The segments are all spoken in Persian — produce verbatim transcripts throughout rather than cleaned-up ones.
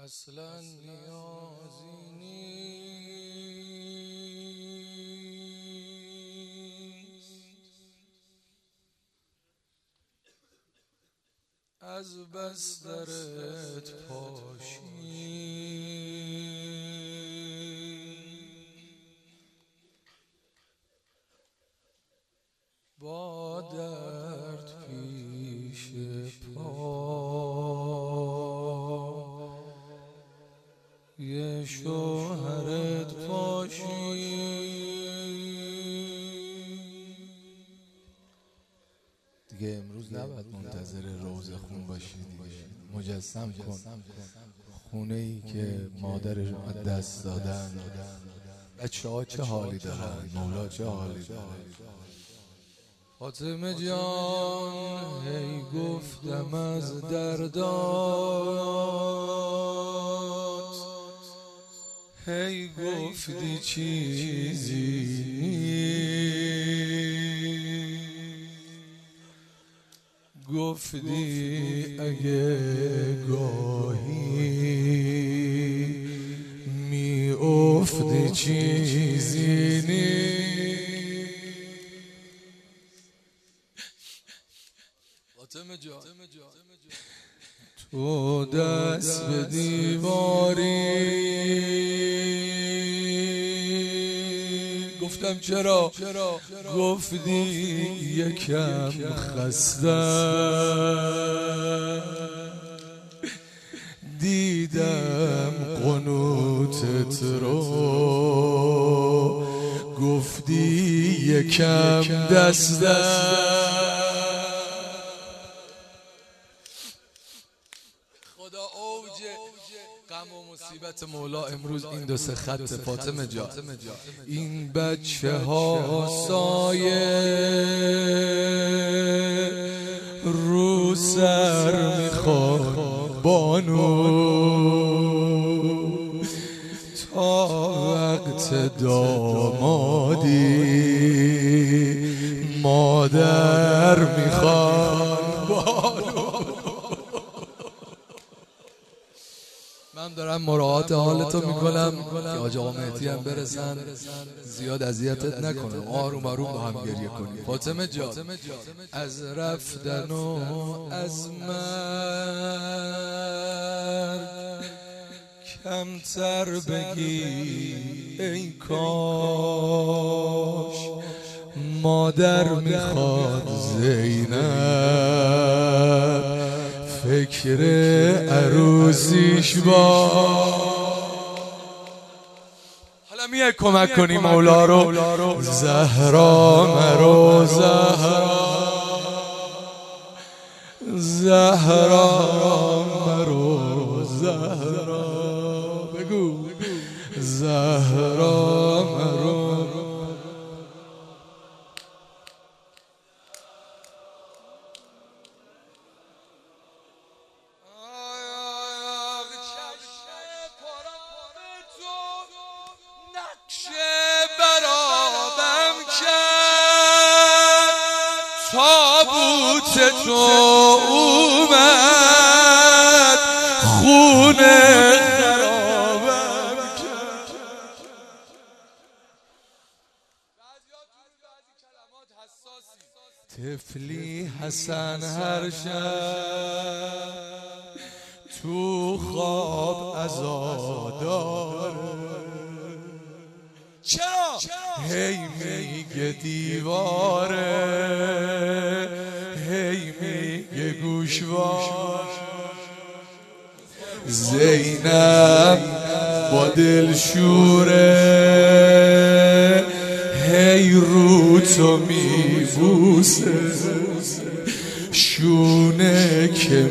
اصلا نیازی نیست از بسترت پاشی، با درد پیش پای شوهرت پاشی. دیگه امروز نباید منتظر روزه خون باشی، دیگه مجسم کن خونه ای که مادرش از دست دادن. بچه ها چه حالی دارن، مولا چه حالی دارن. فاطمه جان هی گفتم از دردات، هی گفتی چیزی گفتی اگه گاهی می افتی چیزی نی. فاطمه جان تو دست به دیواری، گفتم چرا؟ گفتی یکم خستم، دیدم قنوتت رو، گفتی یکم دستم. خدا اوج غم و مصیبت مولا امروز این دو سه خط. فاطمه جان این بچه ها سایه رو سر میخوان بانو، تا وقت دامادی مادر میخوان بانو. من دارم مراعات حالتو میکنم که حاج آقا مهدی هم برسن، زیاد اذیتت نکنم، آروم آروم با هم گریه کنیم. فاطمه جان از رفتن و از مرگ کمتر بگی ای کاش، مادر میخواد زینب فکر عروسیش با. حالا میای کمک کنی مولا رو. زهرا مرو زهرا، زهرا مرو زهرا، بگو زهرا مرو. تابوت تو اومد خونه خرابم کرد. طفلی حسن هر شب تو خواب عزاداره، چرا؟ هی میگه دیواره، هی میگه گوشوار. زینب با دلشوره هی رو تو میبوسه، شونه که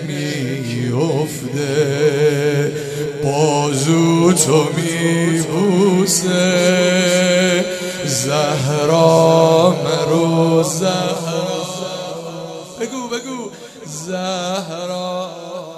میفته بازو تو میبوسه. زهرا مرو زهرا، بگو بگو زهرا